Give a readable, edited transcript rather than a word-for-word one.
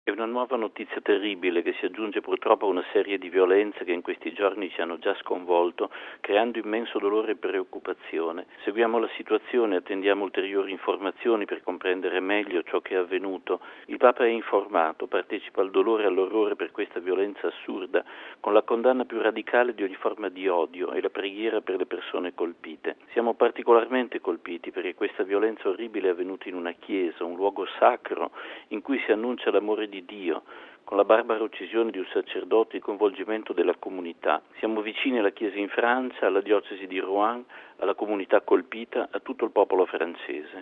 È una nuova notizia terribile che si aggiunge purtroppo a una serie di violenze che in questi giorni ci hanno già sconvolto, creando immenso dolore e preoccupazione. Seguiamo la situazione e attendiamo ulteriori informazioni per comprendere meglio ciò che è avvenuto. Il Papa è informato, partecipa al dolore e all'orrore per questa violenza assurda, con la condanna più radicale di ogni forma di odio e la preghiera per le persone colpite. Siamo particolarmente colpiti perché questa violenza orribile è avvenuta in una chiesa, un luogo sacro in cui si annuncia l'amore di Dio, con la barbara uccisione di un sacerdote e il coinvolgimento della comunità. Siamo vicini alla Chiesa in Francia, alla diocesi di Rouen, alla comunità colpita, a tutto il popolo francese.